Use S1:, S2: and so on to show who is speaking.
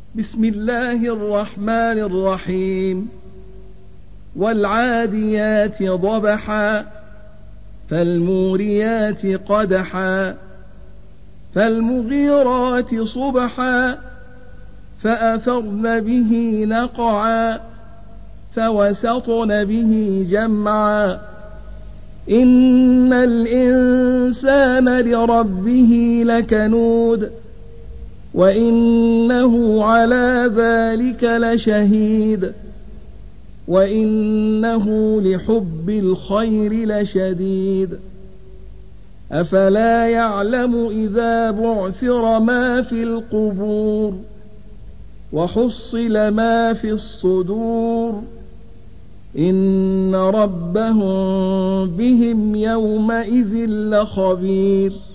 S1: بسم الله الرحمن الرحيم والعاديات ضبحا فالموريات قدحا فالمغيرات صبحا فأثرن به نقعا فوسطن به جمعا إن الإنسان لربه لكنود وإنه على ذلك لشهيد وإنه لحب الخير لشديد أفلا يعلم إذا بعثر ما في القبور وحصل ما في الصدور إن ربهم بهم يومئذ لخبير